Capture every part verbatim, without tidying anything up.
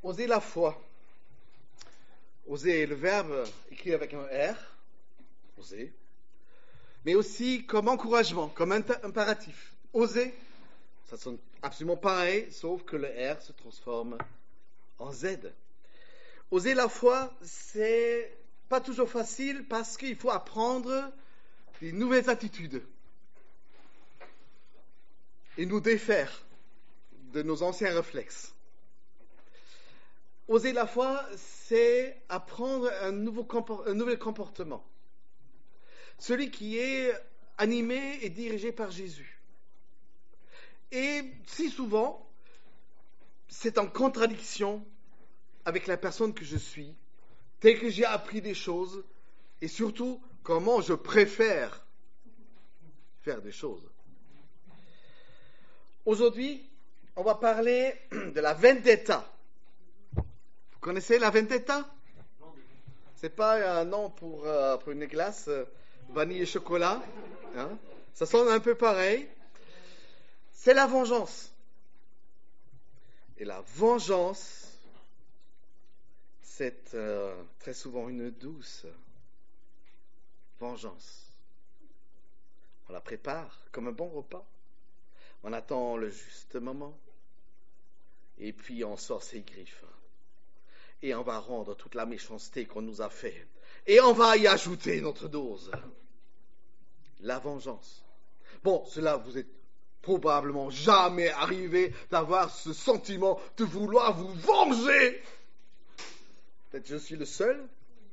Oser la foi. Oser, le verbe écrit avec un R, oser, mais aussi comme encouragement, comme impératif. Oser, ça sonne absolument pareil, sauf que le R se transforme en Z. Oser la foi, c'est pas toujours facile parce qu'il faut apprendre des nouvelles attitudes et nous défaire de nos anciens réflexes. Oser la foi, c'est apprendre un, nouveau compor- un nouvel comportement. Celui qui est animé et dirigé par Jésus. Et si souvent, c'est en contradiction avec la personne que je suis, telle que j'ai appris des choses, et surtout, comment je préfère faire des choses. Aujourd'hui, on va parler de la vendetta. Vous connaissez la vendetta? C'est pas un nom pour, euh, pour une glace euh, vanille et chocolat. Hein? Ça sonne un peu pareil. C'est la vengeance. Et la vengeance, c'est euh, très souvent une douce vengeance. On la prépare comme un bon repas. On attend le juste moment. Et puis on sort ses griffes. Et on va rendre toute la méchanceté qu'on nous a fait. Et on va y ajouter notre dose. La vengeance. Bon, cela vous est probablement jamais arrivé d'avoir ce sentiment de vouloir vous venger. Peut-être que je suis le seul.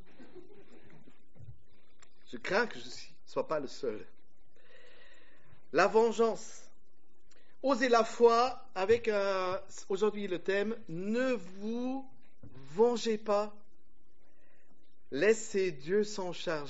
Je crains que je ne sois pas le seul. La vengeance. Osez la foi avec euh, aujourd'hui le thème « Ne vous vengez pas, laissez Dieu s'en charger. »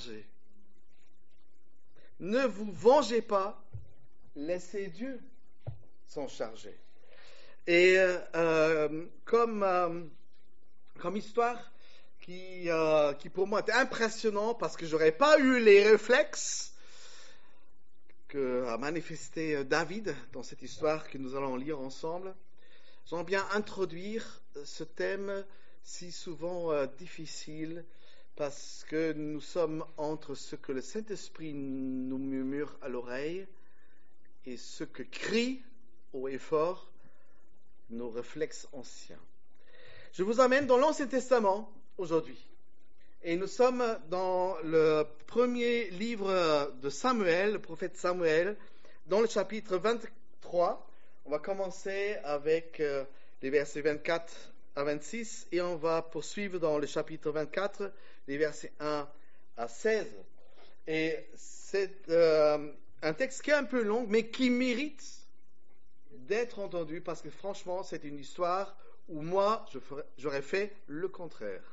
Ne vous vengez pas, laissez Dieu s'en charger. Et euh, comme, euh, comme histoire qui, euh, qui pour moi était impressionnant parce que je n'aurais pas eu les réflexes que a manifesté David dans cette histoire que nous allons lire ensemble, j'aimerais bien introduire ce thème si souvent euh, difficile parce que nous sommes entre ce que le Saint-Esprit nous murmure à l'oreille et ce que crient haut et fort nos réflexes anciens. Je vous amène dans l'Ancien Testament aujourd'hui. Et nous sommes dans le premier livre de Samuel, le prophète Samuel, dans le chapitre vingt-trois. On va commencer avec euh, les versets vingt-quatre à vingt-six et on va poursuivre dans le chapitre vingt-quatre, les versets un à seize. Et c'est euh, un texte qui est un peu long, mais qui mérite d'être entendu parce que franchement, c'est une histoire où moi, je ferais, j'aurais fait le contraire.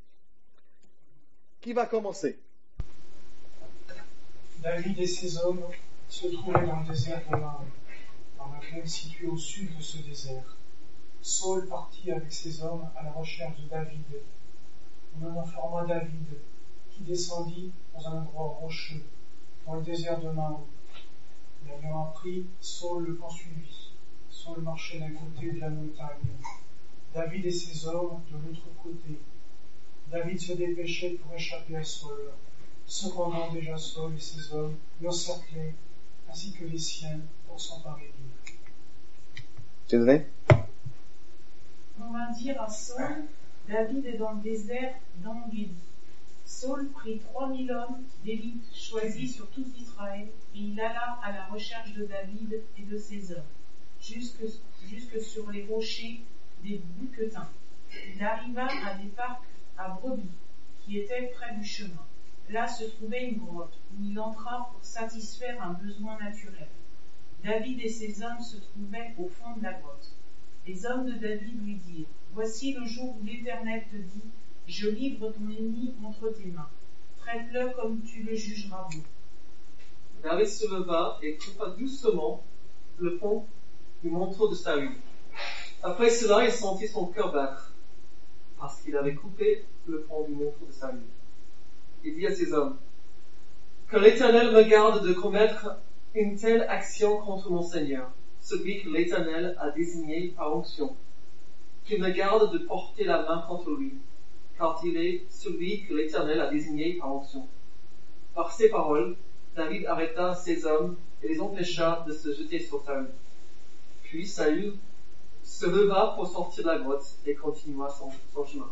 Qui va commencer? David et ses hommes se trouvaient dans le désert de Maon, dans la plaine située au sud de ce désert. Saul partit avec ses hommes à la recherche de David. On en informa David, qui descendit dans un endroit rocheux, dans le désert de Maon. L'ayant appris, Saul le poursuivit. Saul marchait d'un côté de la montagne, David et ses hommes de l'autre côté. David se dépêchait pour échapper à Saul. Cependant, déjà Saul et ses hommes l'encerclaient, ainsi que les siens, pour s'emparer d'eux. Désolé. On vint dire à Saul, David est dans le désert d'En-Gedi. Saul prit trois mille hommes d'élite choisis sur tout Israël, et il alla à la recherche de David et de ses hommes, jusque, jusque sur les rochers des Bouquetins. Il arriva à des parcs à brebis, qui était près du chemin. Là se trouvait une grotte, où il entra pour satisfaire un besoin naturel. David et ses hommes se trouvaient au fond de la grotte. Les hommes de David lui dirent, « Voici le jour où l'Éternel te dit, je livre ton ennemi entre tes mains. Traite-le comme tu le jugeras bon. » David se leva et coupa doucement le fond du manteau de Saül. Après cela, il sentit son cœur battre, parce qu'il avait coupé le fond du manteau de Saül. Il dit à ses hommes, « Que l'Éternel me garde de commettre une telle action contre mon Seigneur, celui que l'Éternel a désigné par onction. qu'il me garde de porter la main contre lui, car il est celui que l'Éternel a désigné par onction. » Par ces paroles, David arrêta ses hommes et les empêcha de se jeter sur Saül. Puis Saül se leva pour sortir de la grotte et continua son, son chemin.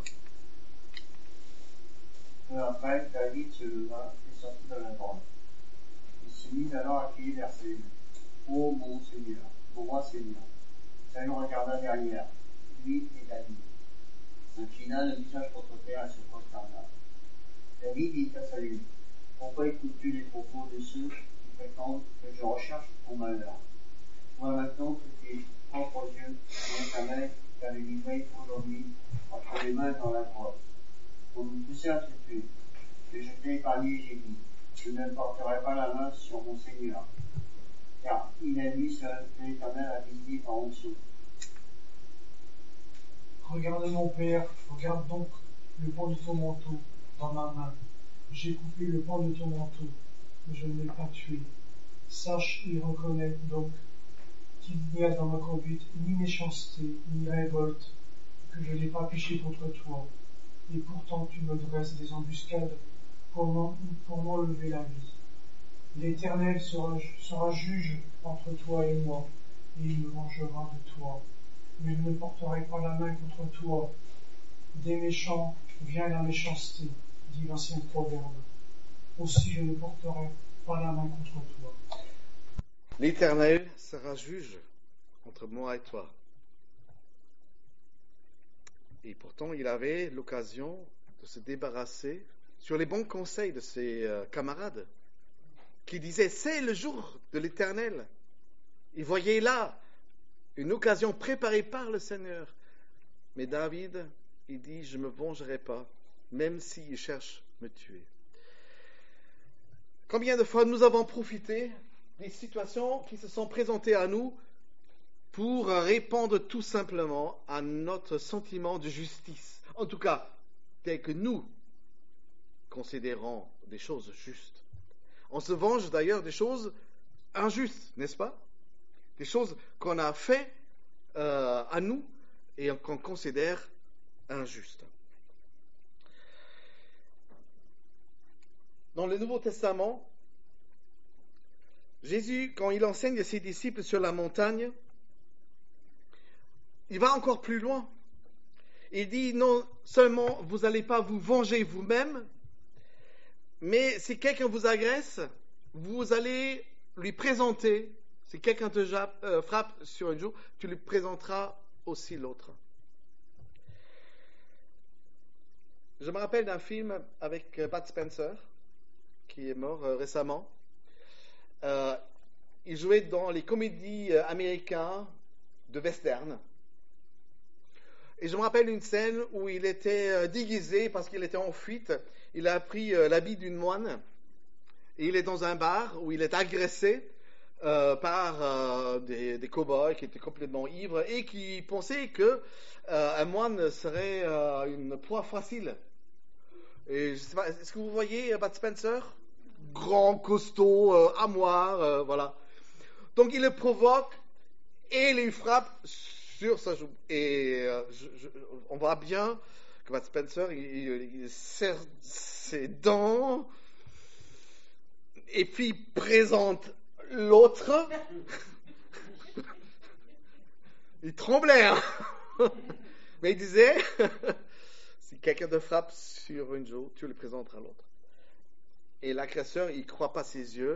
Peu après, David se leva et sortit de la grotte. Il se mit alors à crier vers Saül. « Ô mon Seigneur, ô roi Seigneur !» Saül regarda derrière, lui et David. S'inclina le visage contre terre et se prosterna. David dit à Saül, « Pourquoi écoutes-tu les propos de ceux qui prétendent que je recherche ton malheur? Vois maintenant que tes propres yeux et ta mère t'avaient livré aujourd'hui entre les mains dans la grotte. Pour nous pousser à te tuer, que je t'ai épargné, j'ai dit, je ne porterai pas la main sur mon Seigneur, car il a lui seul que l'Éternel a désigné par onction. » Regarde mon père, regarde donc le pan de ton manteau dans ma main. J'ai coupé le pan de ton manteau, mais je ne l'ai pas tué. Sache et reconnais donc qu'il n'y a dans ma conduite ni méchanceté, ni révolte, que je n'ai pas péché contre toi. Et pourtant tu me dresses des embuscades pour m'enlever la vie. L'Éternel sera, sera juge entre toi et moi, et il me vengera de toi. Mais je ne porterai pas la main contre toi. Des méchants vient la méchanceté, dit l'ancien proverbe. Aussi je ne porterai pas la main contre toi. L'Éternel sera juge entre moi et toi. Et pourtant, il avait l'occasion de se débarrasser sur les bons conseils de ses euh, camarades qui disaient « C'est le jour de l'Éternel ». Il voyait là une occasion préparée par le Seigneur. Mais David, il dit « Je ne me vengerai pas, même s'il cherche à me tuer ». Combien de fois nous avons profité des situations qui se sont présentées à nous pour répondre tout simplement à notre sentiment de justice. En tout cas, tel que nous considérons des choses justes. On se venge d'ailleurs des choses injustes, n'est-ce pas? Des choses qu'on a fait euh, à nous et qu'on considère injustes. Dans le Nouveau Testament, Jésus, quand il enseigne à ses disciples sur la montagne, il va encore plus loin. Il dit non seulement vous n'allez pas vous venger vous-même, mais si quelqu'un vous agresse, vous allez lui présenter, si quelqu'un te jappe, euh, frappe sur une joue, tu lui présenteras aussi l'autre. Je me rappelle d'un film avec Bud Spencer, qui est mort euh, récemment. Euh, il jouait dans les comédies euh, américaines de western. Et je me rappelle une scène où il était euh, déguisé parce qu'il était en fuite. Il a pris euh, l'habit d'une moine et il est dans un bar où il est agressé euh, par euh, des, des cow-boys qui étaient complètement ivres et qui pensaient que euh, un moine serait euh, une proie facile. Et je sais pas, est-ce que vous voyez Bud Spencer? Grand, costaud, euh, armoire, euh, voilà. Donc il le provoque et il lui frappe sur sa joue. Et euh, je, je, on voit bien que Bud Spencer, il, il, il serre ses dents et puis il présente l'autre. Il tremblait, hein. Mais il disait, si quelqu'un te frappe sur une joue, tu le présenteras à l'autre. Et l'agresseur, il ne croit pas ses yeux.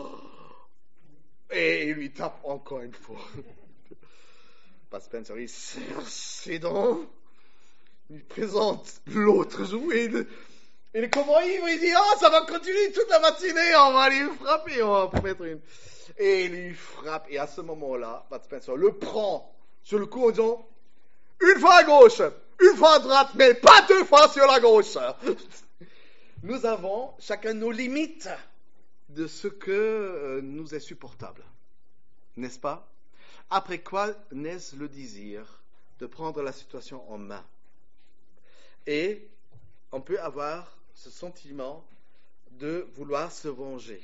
Et il lui tape encore une fois. Bud Spencer, il serre ses dents. Il présente l'autre joue. Et le, et le cowboy, il dit, oh, ça va continuer toute la matinée. On va lui frapper. On va mettre une. Et il lui frappe. Et à ce moment-là, Bud Spencer le prend sur le cou en disant, une fois à gauche, une fois à droite, mais pas deux fois sur la gauche. Nous avons chacun nos limites de ce que euh, nous est supportable, n'est-ce pas? Après quoi naît le désir de prendre la situation en main. Et on peut avoir ce sentiment de vouloir se venger.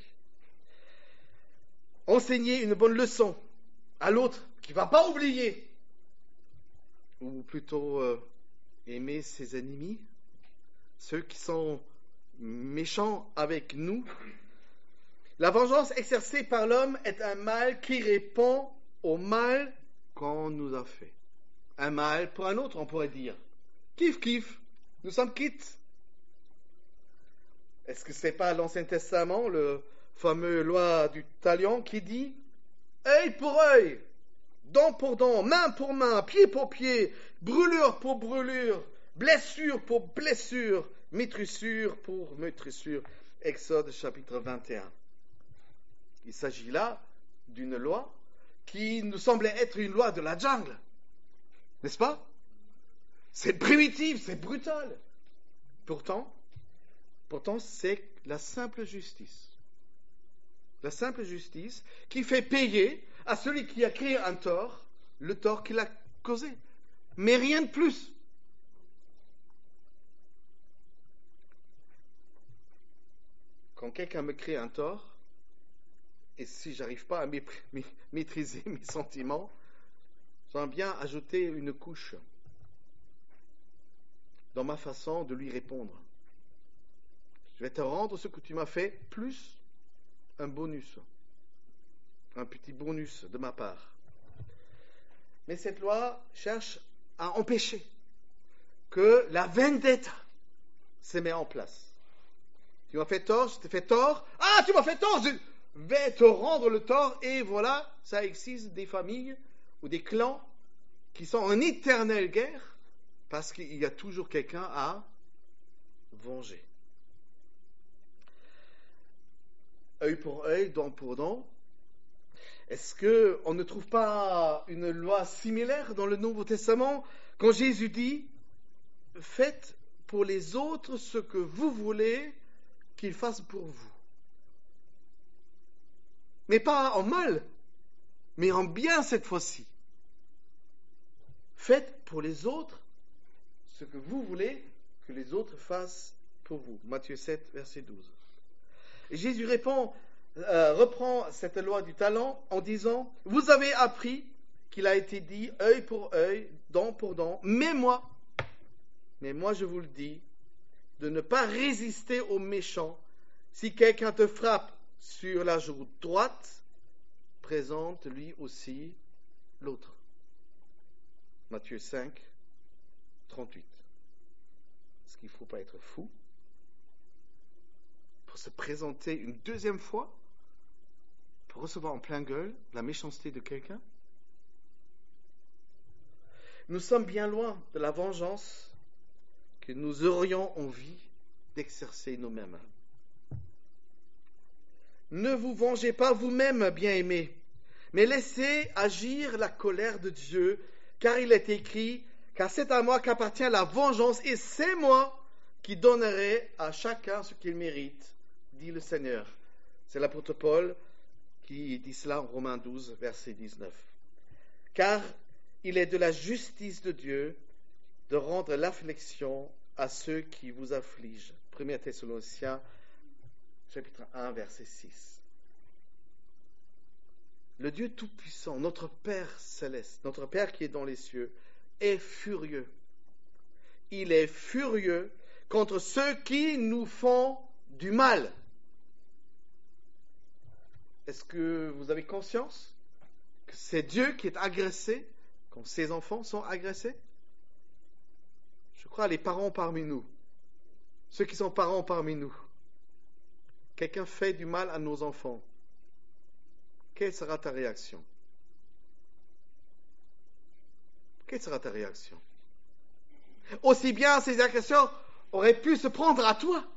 Enseigner une bonne leçon à l'autre qui ne va pas oublier, ou plutôt euh, aimer ses ennemis, ceux qui sont méchants avec nous. La vengeance exercée par l'homme est un mal qui répond au mal qu'on nous a fait. Un mal pour un autre, on pourrait dire. Kiff, kiff, nous sommes quittes. Est-ce que ce n'est pas l'Ancien Testament, le fameux loi du talion qui dit œil pour œil, dent pour dent, main pour main, pied pour pied, brûlure pour brûlure, blessure pour blessure, meurtrissure pour meurtrissure. Exode chapitre vingt et un. Il s'agit là d'une loi qui nous semblait être une loi de la jungle. N'est-ce pas? C'est primitif, c'est brutal. Pourtant, pourtant, c'est la simple justice. La simple justice qui fait payer à celui qui a créé un tort le tort qu'il a causé. Mais rien de plus. Quand quelqu'un me crée un tort, et si je n'arrive pas à maîtriser mes sentiments, j'aimerais bien ajouter une couche dans ma façon de lui répondre. Je vais te rendre ce que tu m'as fait, plus un bonus, un petit bonus de ma part. Mais cette loi cherche à empêcher que la vendetta se mette en place. Tu m'as fait tort, je t'ai fait tort. Ah, tu m'as fait tort, je vais te rendre le tort. Et voilà, ça existe des familles ou des clans qui sont en éternelle guerre parce qu'il y a toujours quelqu'un à venger. Œil pour œil, dent pour dent. Est-ce qu'on ne trouve pas une loi similaire dans le Nouveau Testament quand Jésus dit « Faites pour les autres ce que vous voulez qu'ils fassent pour vous ». Mais pas en mal, mais en bien cette fois-ci. Faites pour les autres ce que vous voulez que les autres fassent pour vous. Matthieu sept, verset douze. Et Jésus répond, euh, reprend cette loi du talent en disant, vous avez appris qu'il a été dit œil pour œil, dent pour dent, mais moi, mais moi je vous le dis, de ne pas résister aux méchants. Si quelqu'un te frappe sur la joue droite, présente lui aussi l'autre. Matthieu cinq, trente-huit. Est-ce qu'il ne faut pas être fou pour se présenter une deuxième fois pour recevoir en plein gueule la méchanceté de quelqu'un? Nous sommes bien loin de la vengeance que nous aurions envie d'exercer nous-mêmes. Ne vous vengez pas vous-même, bien-aimés, mais laissez agir la colère de Dieu, car il est écrit, car c'est à moi qu'appartient la vengeance, et c'est moi qui donnerai à chacun ce qu'il mérite, dit le Seigneur. C'est l'apôtre Paul qui dit cela en Romains douze, verset dix-neuf. Car il est de la justice de Dieu de rendre l'affliction à ceux qui vous affligent. premier Thessaloniciens, chapitre un, verset six. Le Dieu Tout-Puissant, notre Père céleste, notre Père qui est dans les cieux, est furieux. Il est furieux contre ceux qui nous font du mal. Est-ce que vous avez conscience que c'est Dieu qui est agressé quand ses enfants sont agressés? Je crois les parents parmi nous, ceux qui sont parents parmi nous, quelqu'un fait du mal à nos enfants, quelle sera ta réaction? Quelle sera ta réaction? Aussi bien ces agressions auraient pu se prendre à toi.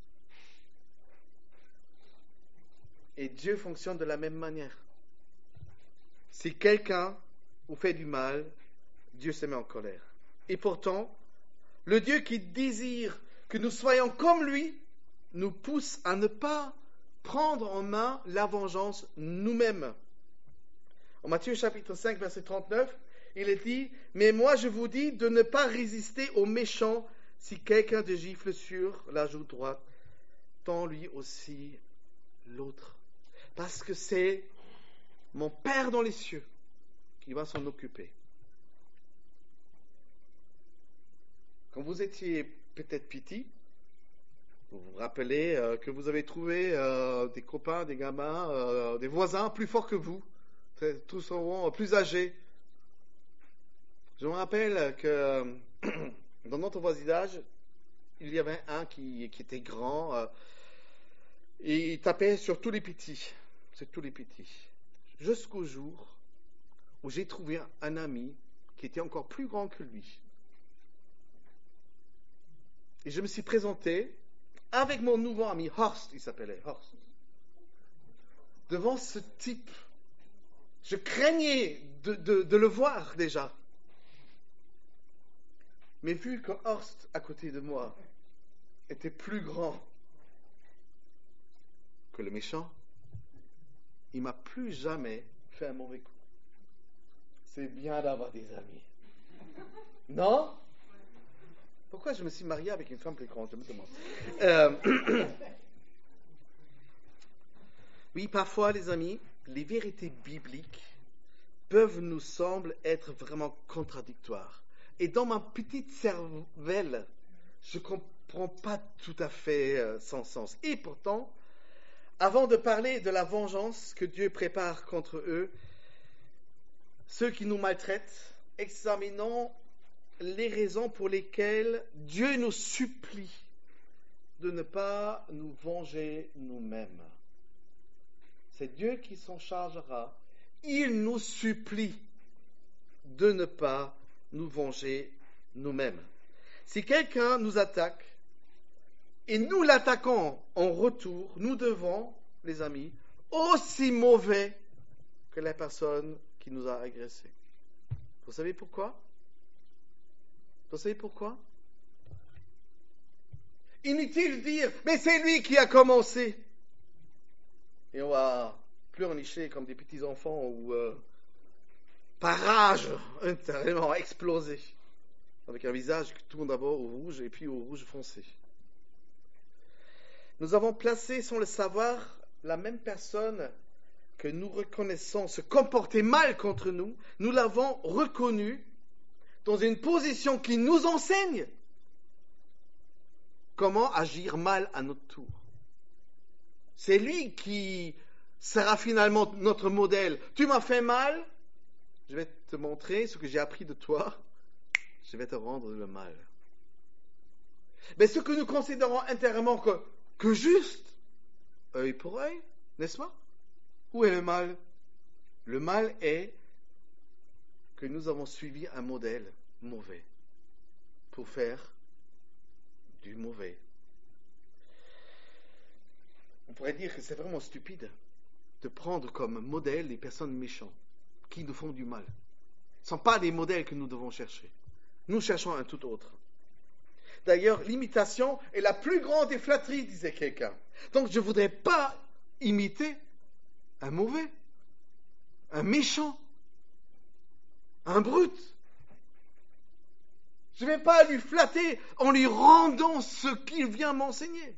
Et Dieu fonctionne de la même manière. Si quelqu'un vous fait du mal, Dieu se met en colère. Et pourtant, le Dieu qui désire que nous soyons comme lui nous pousse à ne pas prendre en main la vengeance nous-mêmes. En Matthieu chapitre cinq, verset trente-neuf, il est dit, « Mais moi je vous dis de ne pas résister aux méchants. Si quelqu'un te gifle sur la joue droite, tends lui aussi l'autre. Parce que c'est mon Père dans les cieux qui va s'en occuper. » quand vous étiez peut-être petit, vous vous rappelez euh, que vous avez trouvé euh, des copains, des gamins, euh, des voisins plus forts que vous, tous souvent plus âgés. Je me rappelle que dans notre voisinage, il y avait un qui, qui était grand euh, et il tapait sur tous les petits, sur tous les petits. Jusqu'au jour où j'ai trouvé un ami qui était encore plus grand que lui. Et je me suis présenté avec mon nouveau ami, Horst, il s'appelait Horst, devant ce type. Je craignais de, de, de le voir déjà. Mais vu que Horst, à côté de moi, était plus grand que le méchant, il m'a plus jamais fait un mauvais coup. C'est bien d'avoir des amis. Non? Pourquoi je me suis marié avec une femme plus grande, je me demande. Euh, oui, parfois, les amis, les vérités bibliques peuvent nous sembler être vraiment contradictoires. Et dans ma petite cervelle, je ne comprends pas tout à fait euh, son sens. Et pourtant, avant de parler de la vengeance que Dieu prépare contre eux, ceux qui nous maltraitent, examinons les raisons pour lesquelles Dieu nous supplie de ne pas nous venger nous-mêmes. C'est Dieu qui s'en chargera. Il nous supplie de ne pas nous venger nous-mêmes. Si quelqu'un nous attaque et nous l'attaquons en retour, nous devons, les amis, aussi mauvais que la personne qui nous a agressés. Vous savez pourquoi? Vous savez pourquoi? Inutile de dire, mais c'est lui qui a commencé. Et on va pleurnicher comme des petits enfants ou euh, par rage, intérieurement explosé, avec un visage qui tourne d'abord au rouge et puis au rouge foncé. Nous avons placé sans le savoir la même personne que nous reconnaissons se comporter mal contre nous, nous l'avons reconnue dans une position qui nous enseigne comment agir mal à notre tour. C'est lui qui sera finalement notre modèle. Tu m'as fait mal, je vais te montrer ce que j'ai appris de toi, je vais te rendre le mal. Mais ce que nous considérons intérieurement que, que juste, œil pour œil, n'est-ce pas? Où est le mal? Le mal est que nous avons suivi un modèle mauvais pour faire du mauvais. On pourrait dire que c'est vraiment stupide de prendre comme modèle les personnes méchantes qui nous font du mal. Ce ne sont pas des modèles que nous devons chercher. Nous cherchons un tout autre. D'ailleurs, l'imitation est la plus grande des flatteries, disait quelqu'un. Donc je ne voudrais pas imiter un mauvais, un méchant, un brute. Je ne vais pas lui flatter en lui rendant ce qu'il vient m'enseigner.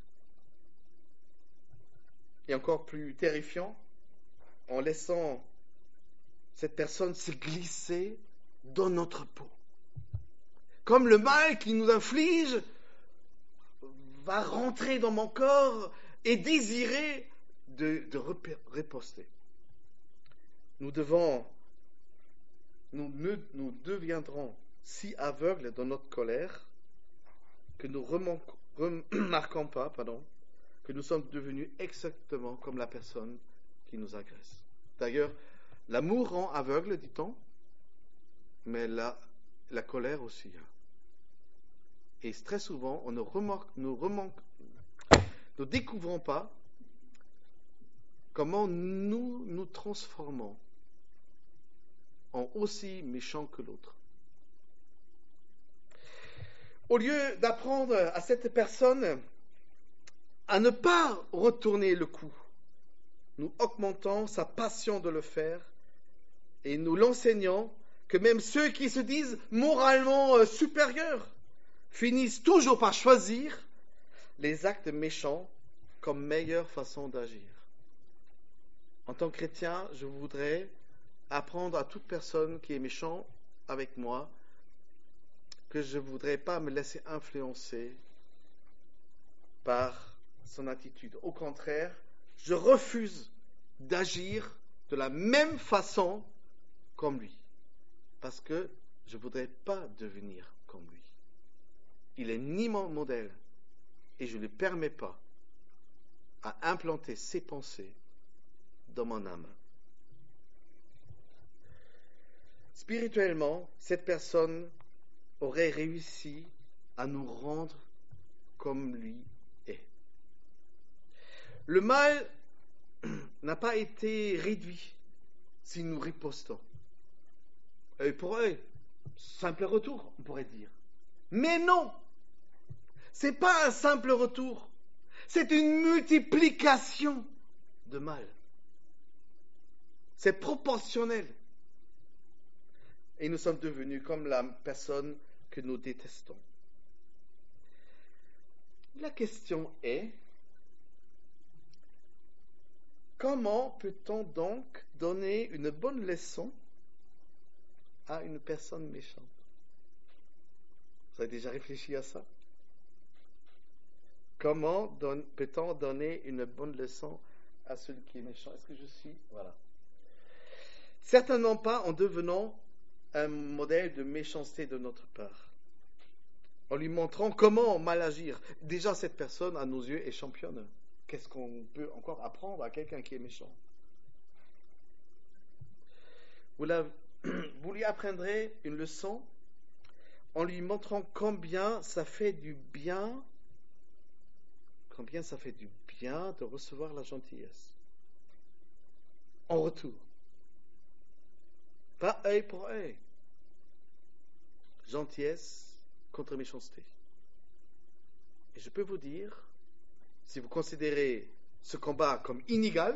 Et encore plus terrifiant, en laissant cette personne se glisser dans notre peau. Comme le mal qu'il nous inflige va rentrer dans mon corps et désirer de, de riposter. Nous devons, nous, ne, nous deviendrons si aveugles dans notre colère que nous ne remarquons pas, pardon, que nous sommes devenus exactement comme la personne qui nous agresse. D'ailleurs, l'amour rend aveugle, dit-on, mais la, la colère aussi. Et très souvent, on ne remarque, nous remanque, nous découvrons pas comment nous nous transformons en aussi méchants que l'autre. Au lieu d'apprendre à cette personne à ne pas retourner le coup, nous augmentons sa passion de le faire et nous l'enseignons que même ceux qui se disent moralement supérieurs finissent toujours par choisir les actes méchants comme meilleure façon d'agir. En tant que chrétien, je voudrais apprendre à toute personne qui est méchant avec moi que je ne voudrais pas me laisser influencer par son attitude. Au contraire, je refuse d'agir de la même façon comme lui, parce que je ne voudrais pas devenir comme lui. Il n'est ni mon modèle, et je ne lui permets pas à implanter ses pensées dans mon âme. Spirituellement, cette personne aurait réussi à nous rendre comme lui est. Le mal n'a pas été réduit si nous ripostons. Et pour eux, simple retour, on pourrait dire. Mais non, c'est pas un simple retour, c'est une multiplication de mal. C'est proportionnel. Et nous sommes devenus comme la personne que nous détestons. La question est, comment peut-on donc donner une bonne leçon à une personne méchante? Vous avez déjà réfléchi à ça? Comment don- peut-on donner une bonne leçon à celui qui est méchant? Est-ce que je suis? Voilà. Certainement pas en devenant un modèle de méchanceté de notre part. En lui montrant comment mal agir. Déjà, cette personne, à nos yeux, est championne. Qu'est-ce qu'on peut encore apprendre à quelqu'un qui est méchant? Vous, la, vous lui apprendrez une leçon en lui montrant combien ça fait du bien, combien ça fait du bien de recevoir la gentillesse. En retour. Pas œil pour œil. Gentillesse contre méchanceté. Et je peux vous dire, si vous considérez ce combat comme inégal,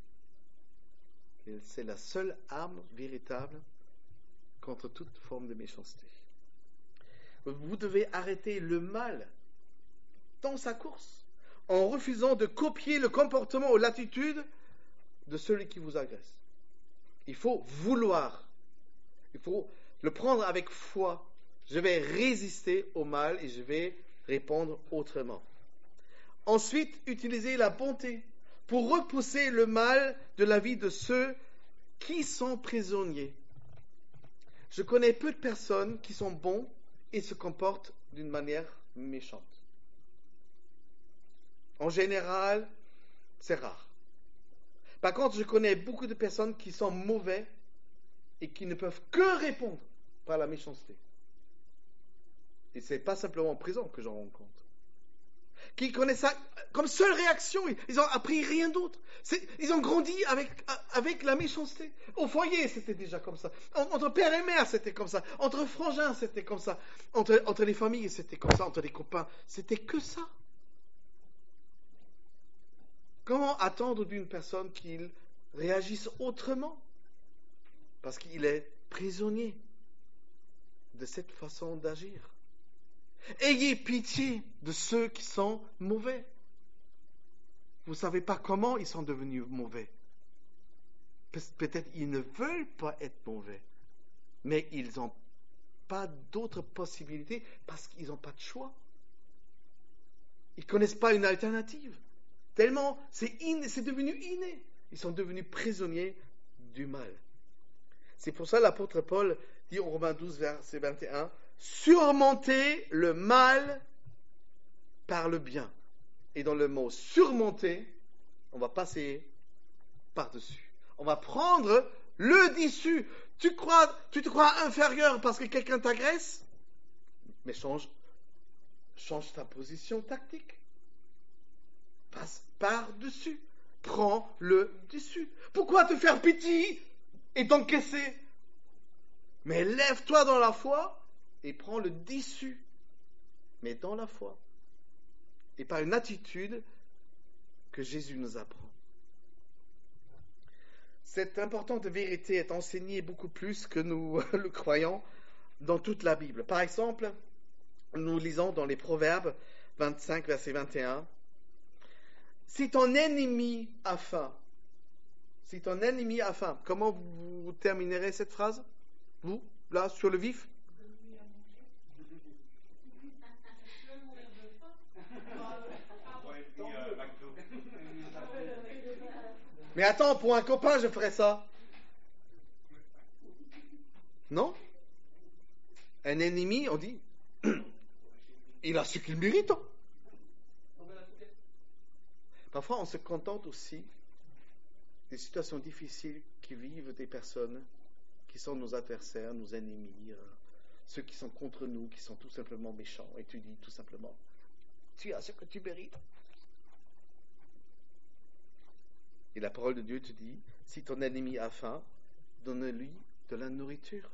c'est la seule arme véritable contre toute forme de méchanceté. Vous devez arrêter le mal dans sa course en refusant de copier le comportement ou l'attitude de celui qui vous agresse. Il faut vouloir, il faut le prendre avec foi. Je vais résister au mal et je vais répondre autrement. Ensuite, utilisez la bonté pour repousser le mal de la vie de ceux qui sont prisonniers. Je connais peu de personnes qui sont bons et se comportent d'une manière méchante. En général, c'est rare. Par contre, je connais beaucoup de personnes qui sont mauvais et qui ne peuvent que répondre par la méchanceté. Et ce n'est pas simplement en prison que j'en rencontre. Qui connaissent ça comme seule réaction. Ils n'ont appris rien d'autre. C'est, ils ont grandi avec, avec la méchanceté. Au foyer, c'était déjà comme ça. Entre père et mère, c'était comme ça. Entre frangins, c'était comme ça. Entre, entre les familles, c'était comme ça. Entre les copains, c'était que ça. Comment attendre d'une personne qu'il réagisse autrement? Parce qu'il est prisonnier de cette façon d'agir. Ayez pitié de ceux qui sont mauvais. Vous ne savez pas comment ils sont devenus mauvais. Peut-être ils ne veulent pas être mauvais, mais ils n'ont pas d'autres possibilités parce qu'ils n'ont pas de choix. Ils ne connaissent pas une alternative. Tellement c'est, in, c'est devenu inné. Ils sont devenus prisonniers du mal. C'est pour ça que l'apôtre Paul dit en Romains douze, verset vingt et un, surmonter le mal par le bien. Et dans le mot surmonter, on va passer par-dessus. On va prendre le dessus. Tu crois, tu te crois inférieur parce que quelqu'un t'agresse? Mais change, change ta position tactique. Passe par-dessus. Prends le dessus. Pourquoi te faire pitié et t'encaisser? Mais lève-toi dans la foi et prends le dessus. Mais dans la foi. Et par une attitude que Jésus nous apprend. Cette importante vérité est enseignée beaucoup plus que nous le croyons dans toute la Bible. Par exemple, nous lisons dans les Proverbes vingt-cinq, verset vingt et un, « Si ton ennemi a faim, si ton ennemi a faim, comment vous terminerez cette phrase? Vous, là, sur le vif? Mais attends, pour un copain, je ferais ça. Non? Un ennemi, on dit, il a ce qu'il mérite. Hein. Parfois, on se contente aussi des situations difficiles qui vivent des personnes qui sont nos adversaires, nos ennemis, euh, ceux qui sont contre nous, qui sont tout simplement méchants. Et tu dis tout simplement, tu as ce que tu mérites. Et la parole de Dieu te dit, si ton ennemi a faim, donne-lui de la nourriture.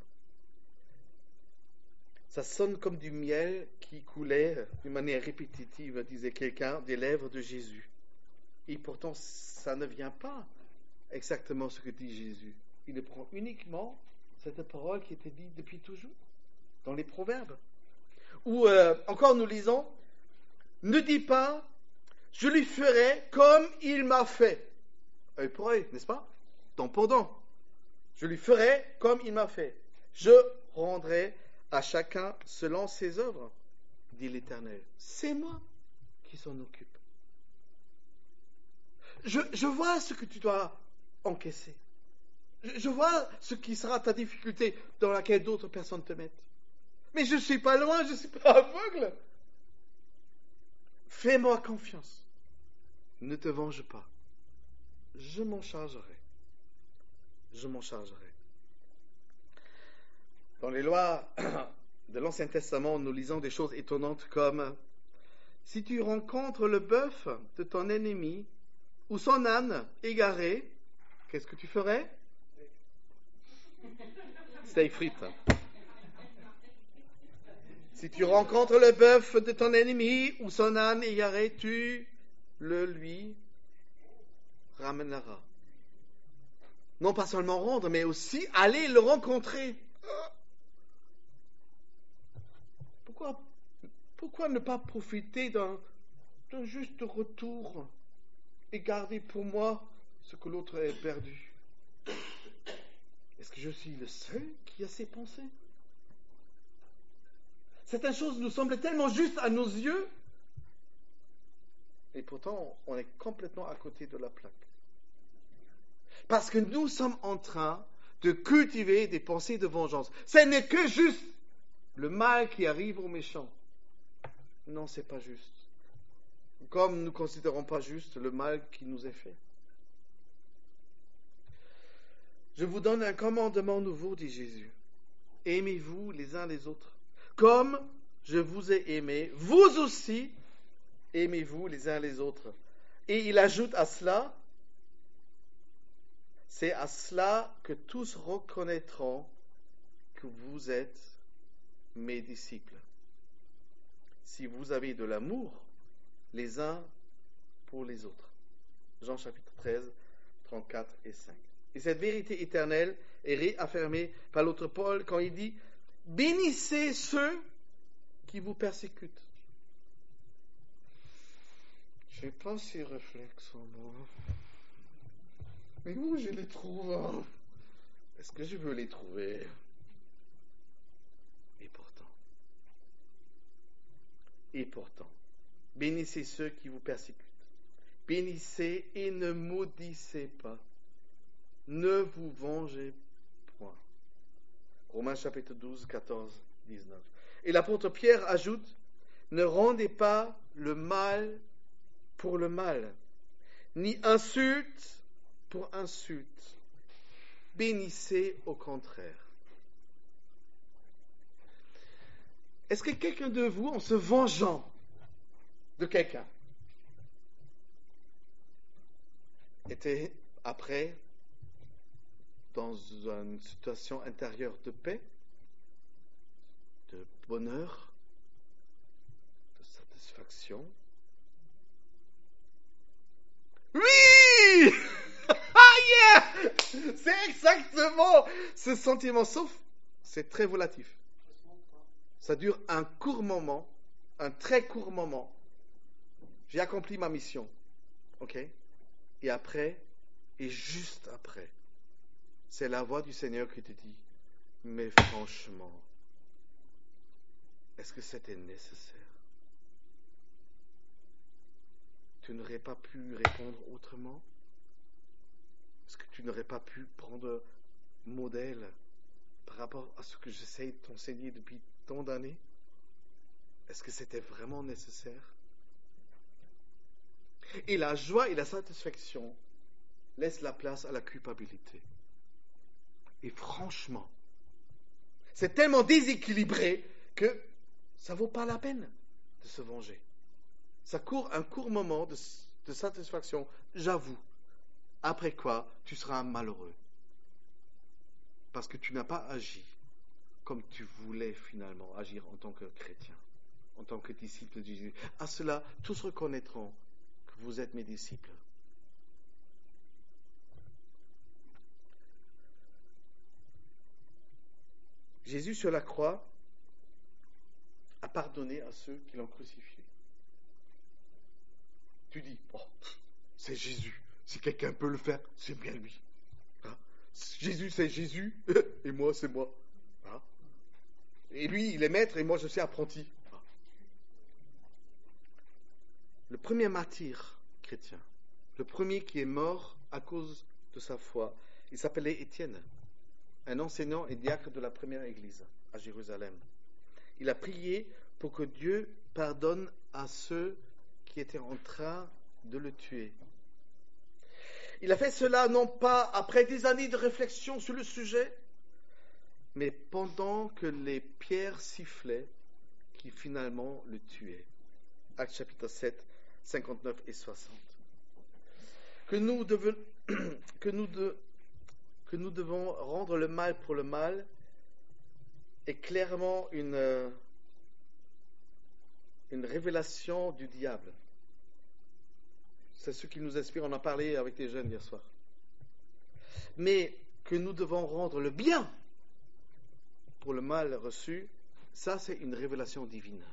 Ça sonne comme du miel qui coulait d'une manière répétitive, disait quelqu'un, des lèvres de Jésus. Et pourtant, ça ne vient pas exactement ce que dit Jésus. Il prend uniquement cette parole qui était dite depuis toujours, dans les Proverbes. Ou euh, encore nous lisons, ne dis pas, je lui ferai comme il m'a fait. Œil pour œil, n'est-ce pas? Ton pendant. Je lui ferai comme il m'a fait. Je rendrai à chacun selon ses œuvres, dit l'Éternel. C'est moi qui s'en occupe. Je, je vois ce que tu dois encaisser. Je, je vois ce qui sera ta difficulté dans laquelle d'autres personnes te mettent. Mais je ne suis pas loin, je ne suis pas aveugle. Fais-moi confiance. Ne te venge pas. Je m'en chargerai. Je m'en chargerai. Dans les lois de l'Ancien Testament, nous lisons des choses étonnantes comme « Si tu rencontres le bœuf de ton ennemi ou son âne égaré, qu'est-ce que tu ferais ?» Steak frites. Si tu rencontres le bœuf de ton ennemi ou son âne égaré, tu le lui ramèneras. Non pas seulement rendre, mais aussi aller le rencontrer. Pourquoi, pourquoi ne pas profiter d'un, d'un juste retour et garder pour moi ce que l'autre a perdu? Est-ce que je suis le seul qui a ces pensées? Certaines choses nous semblent tellement justes à nos yeux, et pourtant on est complètement à côté de la plaque. Parce que nous sommes en train de cultiver des pensées de vengeance. Ce n'est que juste le mal qui arrive aux méchants. Non, c'est pas juste. Comme nous ne considérons pas juste le mal qui nous est fait. Je vous donne un commandement nouveau, dit Jésus. Aimez-vous les uns les autres. Comme je vous ai aimé, vous aussi, aimez-vous les uns les autres. Et il ajoute à cela, c'est à cela que tous reconnaîtront que vous êtes mes disciples. Si vous avez de l'amour les uns pour les autres. Jean chapitre treize, trente-quatre et cinq. Et cette vérité éternelle est réaffirmée par l'autre Paul quand il dit « Bénissez ceux qui vous persécutent. » Je n'ai pas ces réflexes en moi. Mais où je les trouve? Est-ce que je veux les trouver? Et pourtant, et pourtant, bénissez ceux qui vous persécutent. Bénissez et ne maudissez pas. Ne vous vengez point. Romains chapitre douze, quatorze, dix-neuf. Et l'apôtre Pierre ajoute, ne rendez pas le mal pour le mal, ni insulte pour insulte. Bénissez au contraire. Est-ce que quelqu'un de vous, en se vengeant de quelqu'un, était après dans une situation intérieure de paix, de bonheur, de satisfaction? Oui! Ah yeah! C'est exactement ce sentiment, sauf c'est très relatif. Ça dure un court moment, un très court moment. J'ai accompli ma mission. Ok? Et après, et juste après, c'est la voix du Seigneur qui te dit, mais franchement, est-ce que c'était nécessaire? Tu n'aurais pas pu répondre autrement? Est-ce que tu n'aurais pas pu prendre modèle par rapport à ce que j'essaie de t'enseigner depuis tant d'années? Est-ce que c'était vraiment nécessaire? Et la joie et la satisfaction laissent la place à la culpabilité. Et franchement, c'est tellement déséquilibré que ça ne vaut pas la peine de se venger. Ça court un court moment de, de satisfaction, j'avoue. Après quoi, tu seras malheureux. Parce que tu n'as pas agi comme tu voulais finalement agir en tant que chrétien, en tant que disciple de Jésus. À cela, tous reconnaîtront que vous êtes mes disciples. Jésus sur la croix a pardonné à ceux qui l'ont crucifié. Tu dis, oh, c'est Jésus. Si quelqu'un peut le faire, c'est bien lui. Hein? Jésus, c'est Jésus, et moi, c'est moi. Hein? Et lui, il est maître, et moi, je suis apprenti. Hein? Le premier martyr chrétien, le premier qui est mort à cause de sa foi, il s'appelait Étienne, un enseignant et diacre de la première église à Jérusalem. Il a prié pour que Dieu pardonne à ceux qui étaient en train de le tuer. Il a fait cela non pas après des années de réflexion sur le sujet, mais pendant que les pierres sifflaient qui finalement le tuaient. Actes chapitre sept, cinquante-neuf et soixante. Que nous, devons, que, nous de, que nous devons rendre le mal pour le mal est clairement une, une révélation du diable. C'est ce qui nous inspire, on en parlait avec les jeunes hier soir. Mais que nous devons rendre le bien pour le mal reçu, ça c'est une révélation divine.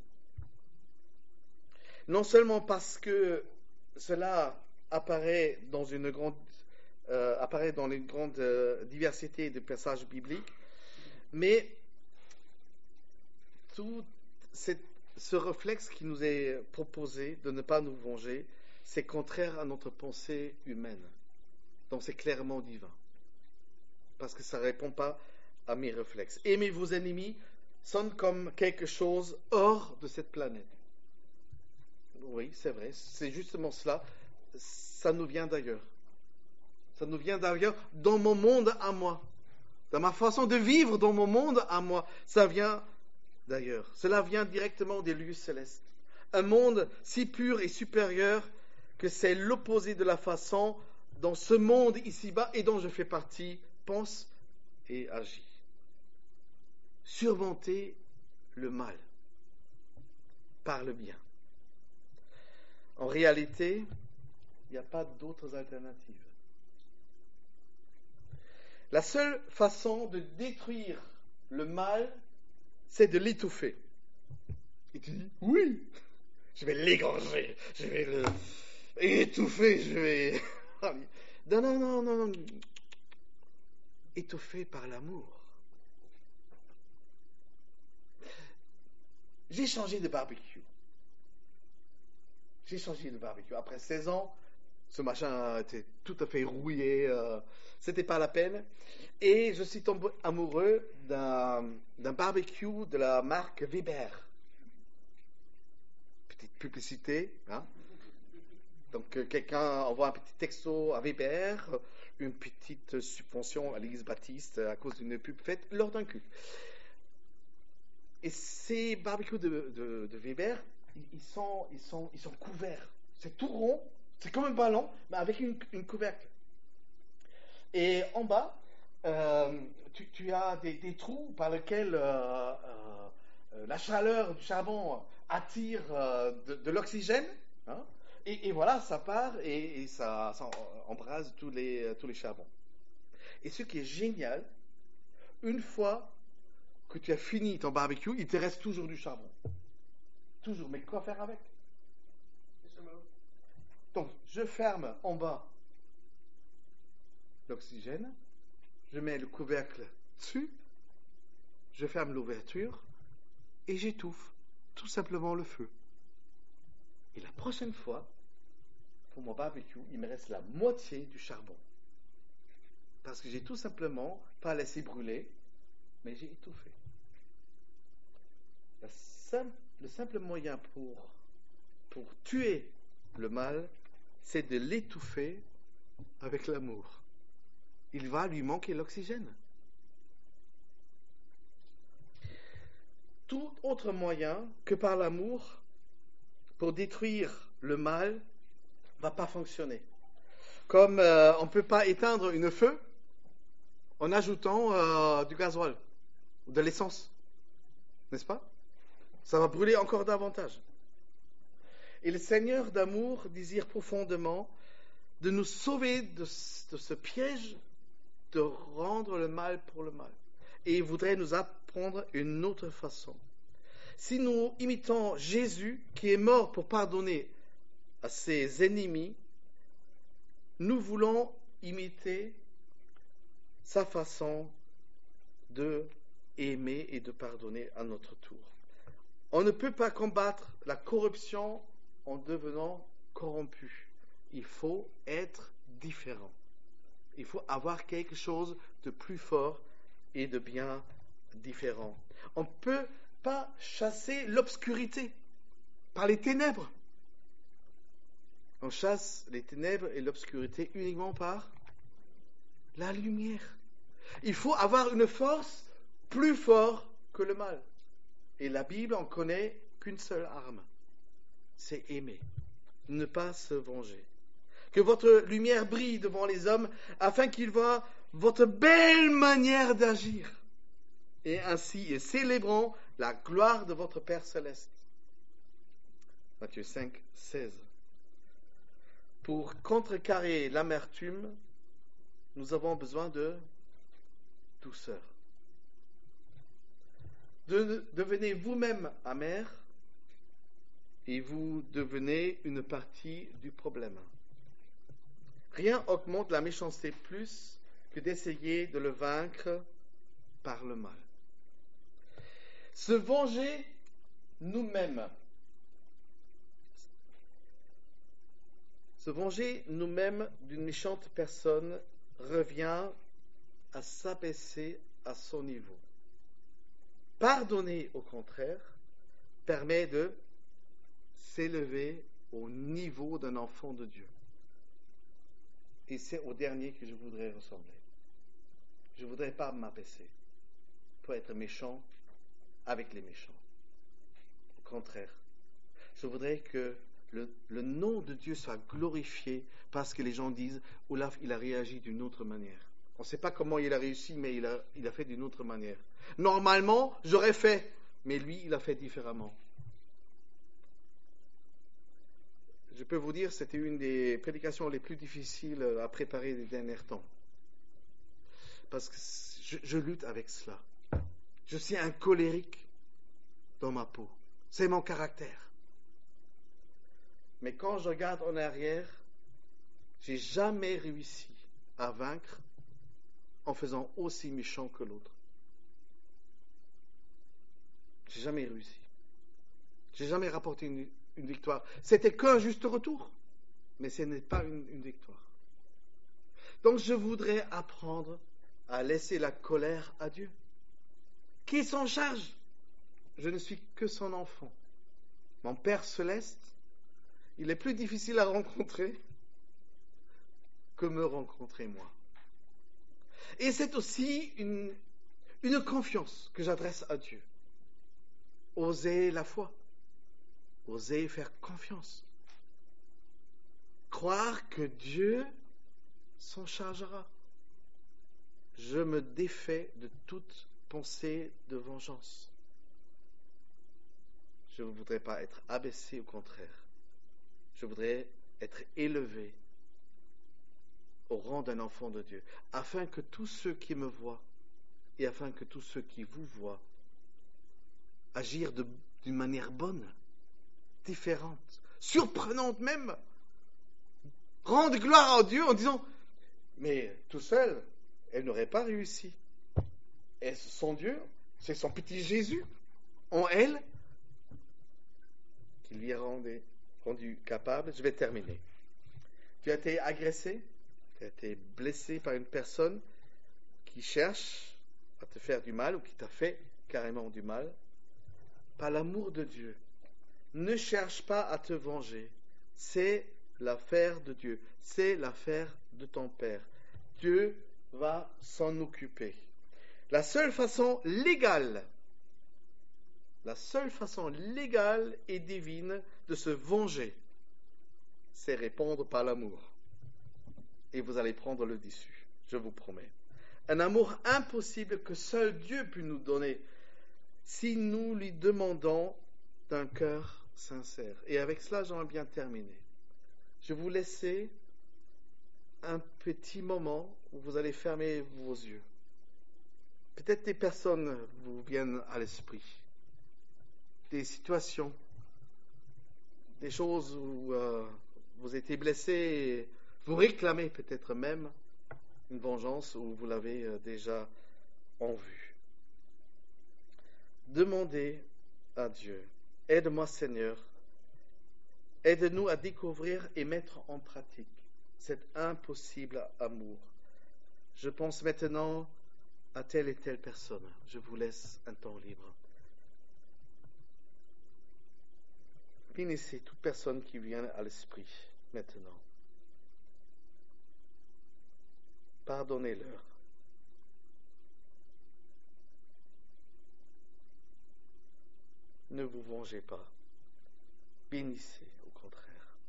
Non seulement parce que cela apparaît dans une grande, euh, apparaît dans une grande euh, diversité de passages bibliques, mais tout cette, ce réflexe qui nous est proposé de ne pas nous venger, c'est contraire à notre pensée humaine. Donc c'est clairement divin. Parce que ça ne répond pas à mes réflexes. Aimer vos ennemis sonne comme quelque chose hors de cette planète. Oui, c'est vrai. C'est justement cela. Ça nous vient d'ailleurs. Ça nous vient d'ailleurs dans mon monde à moi. Dans ma façon de vivre dans mon monde à moi. Ça vient d'ailleurs. Cela vient directement des lieux célestes. Un monde si pur et supérieur que c'est l'opposé de la façon dont ce monde ici-bas et dont je fais partie pense et agit. Surmonter le mal par le bien. En réalité, il n'y a pas d'autres alternatives. La seule façon de détruire le mal, c'est de l'étouffer. Et tu dis, oui, je vais l'égorger, je vais le étouffer, je vais... Non, non, non, non, non. Étouffer par l'amour. J'ai changé de barbecue. J'ai changé de barbecue. Après seize ans, ce machin était tout à fait rouillé. Euh, c'était pas la peine. Et je suis tombé amoureux d'un, d'un barbecue de la marque Weber. Petite publicité, hein. Donc euh, quelqu'un envoie un petit texto à Weber, une petite subvention à l'Église baptiste à cause d'une pub faite lors d'un culte. Et ces barbecues de, de, de Weber, ils sont, ils, sont, ils sont couverts. C'est tout rond, c'est comme un ballon, mais avec une, une couvercle. Et en bas, euh, tu, tu as des, des trous par lesquels euh, euh, la chaleur du charbon attire euh, de, de l'oxygène. Hein, et, et voilà, ça part et, et ça, ça embrase tous les, tous les charbons. Et ce qui est génial, une fois que tu as fini ton barbecue, il te reste toujours du charbon. Toujours, mais quoi faire avec? Donc, je ferme en bas l'oxygène, je mets le couvercle dessus, je ferme l'ouverture et j'étouffe tout simplement le feu. Et la prochaine fois, pour mon barbecue, il me reste la moitié du charbon. Parce que j'ai tout simplement pas laissé brûler, mais j'ai étouffé. La simple, le simple moyen pour, pour tuer le mal, c'est de l'étouffer avec l'amour. Il va lui manquer l'oxygène. Tout autre moyen que par l'amour pour détruire le mal ne va pas fonctionner. Comme euh, on ne peut pas éteindre une feu en ajoutant euh, du gasoil ou de l'essence, n'est-ce pas? Ça va brûler encore davantage. Et le Seigneur d'amour désire profondément de nous sauver de, de ce piège de rendre le mal pour le mal. Et il voudrait nous apprendre une autre façon. Si nous imitons Jésus, qui est mort pour pardonner à ses ennemis, nous voulons imiter sa façon de aimer et de pardonner à notre tour. On ne peut pas combattre la corruption en devenant corrompu. Il faut être différent. Il faut avoir quelque chose de plus fort et de bien différent. On ne peut pas chasser l'obscurité par les ténèbres. On chasse les ténèbres et l'obscurité uniquement par la lumière. Il faut avoir une force plus forte que le mal. Et la Bible en connaît qu'une seule arme. C'est aimer, ne pas se venger. Que votre lumière brille devant les hommes afin qu'ils voient votre belle manière d'agir. Et ainsi, ils célébreront la gloire de votre Père céleste. Matthieu cinq, seize. Pour contrecarrer l'amertume, nous avons besoin de douceur. De, devenez vous-même amer et vous devenez une partie du problème. Rien augmente la méchanceté plus que d'essayer de le vaincre par le mal. Se venger nous-mêmes. Se venger nous-mêmes d'une méchante personne revient à s'abaisser à son niveau. Pardonner, au contraire, permet de s'élever au niveau d'un enfant de Dieu. Et c'est au dernier que je voudrais ressembler. Je ne voudrais pas m'abaisser pour être méchant avec les méchants. Au contraire, je voudrais que le, le nom de Dieu soit glorifié parce que les gens disent « Olaf, il a réagi d'une autre manière ». On ne sait pas comment il a réussi, mais il a, il a fait d'une autre manière. Normalement, j'aurais fait, mais lui, il a fait différemment. Je peux vous dire, c'était une des prédications les plus difficiles à préparer des derniers temps. Parce que je, je lutte avec cela. Je suis un colérique dans ma peau. C'est mon caractère. Mais quand je regarde en arrière, j'ai jamais réussi à vaincre en faisant aussi méchant que l'autre. J'ai jamais réussi. J'ai jamais rapporté une, une victoire. C'était qu'un juste retour, mais ce n'est pas une, une victoire. Donc je voudrais apprendre à laisser la colère à Dieu, qui s'en charge. Je ne suis que son enfant. Mon Père céleste, il est plus difficile à rencontrer que me rencontrer moi. Et c'est aussi une, une confiance que j'adresse à Dieu. Oser la foi. Oser faire confiance. Croire que Dieu s'en chargera. Je me défais de toute pensée de vengeance. Je ne voudrais pas être abaissé, au contraire. Je voudrais être élevé au rang d'un enfant de Dieu, afin que tous ceux qui me voient et afin que tous ceux qui vous voient agir de, d'une manière bonne, différente, surprenante même, rendre gloire à Dieu en disant « Mais tout seul, elle n'aurait pas réussi. Est-ce son Dieu? C'est son petit Jésus en elle qui lui a rendu, rendu capable. » Je vais terminer. Tu as été agressé, tu as été blessé par une personne qui cherche à te faire du mal ou qui t'a fait carrément du mal, par l'amour de Dieu, ne cherche pas à te venger. C'est l'affaire de Dieu, c'est l'affaire de ton Père. Dieu va s'en occuper. La seule façon légale, la seule façon légale et divine de se venger, c'est répondre par l'amour. Et vous allez prendre le dessus, je vous promets. Un amour impossible que seul Dieu peut nous donner si nous lui demandons d'un cœur sincère. Et avec cela, j'aimerais bien terminer. Je vais vous laisser un petit moment où vous allez fermer vos yeux. Peut-être des personnes vous viennent à l'esprit, des situations, des choses où euh, vous étiez blessé et vous réclamez peut-être même une vengeance où vous l'avez euh, déjà en vue. Demandez à Dieu, aide-moi Seigneur, aide-nous à découvrir et mettre en pratique cet impossible amour. Je pense maintenant à telle et telle personne. Je vous laisse un temps libre. Bénissez toute personne qui vient à l'esprit maintenant. Pardonnez-leur. Ne vous vengez pas. Bénissez au contraire.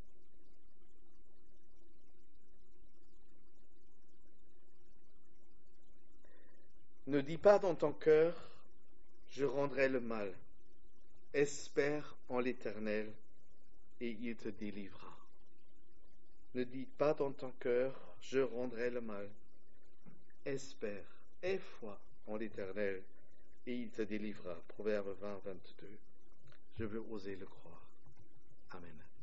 Ne dis pas dans ton cœur, je rendrai le mal. Espère en l'Éternel et il te délivrera. Ne dis pas dans ton cœur, je rendrai le mal. Espère, aie foi en l'Éternel et il te délivrera. Proverbe vingt, vingt-deux. Je veux oser le croire. Amen.